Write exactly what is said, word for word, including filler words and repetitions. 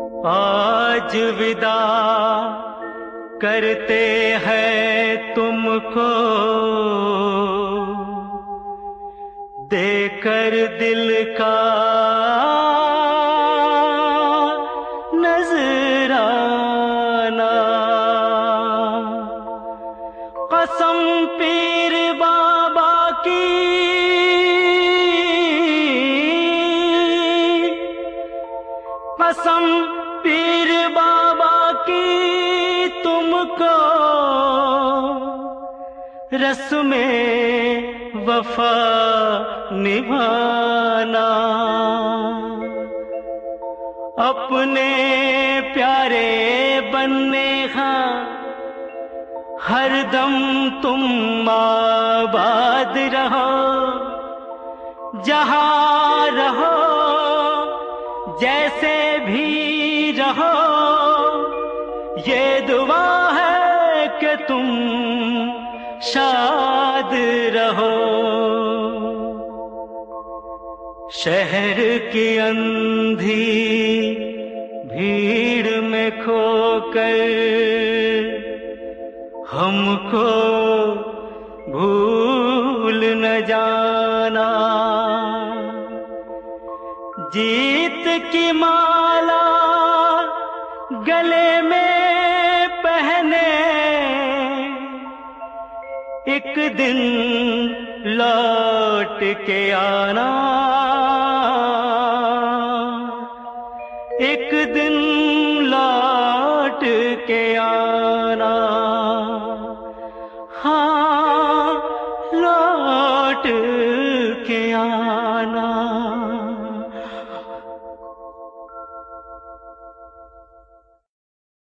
आज विदा करते हैं तुमको, देकर दिल का नजराना। कसम पीर बाबा की, कसम पीर बाबा की तुमको रस्में वफा निभाना। अपने प्यारे बनने का हरदम तुम आबाद रहो, जहां रहो जैसे भी रहो। ये दुआ है कि तुम शाद रहो। शहर की अंधी भीड़ में खोकर हमको भूल न जाना। जीत की माला गले में पहने एक दिन लौट के आना। एक दिन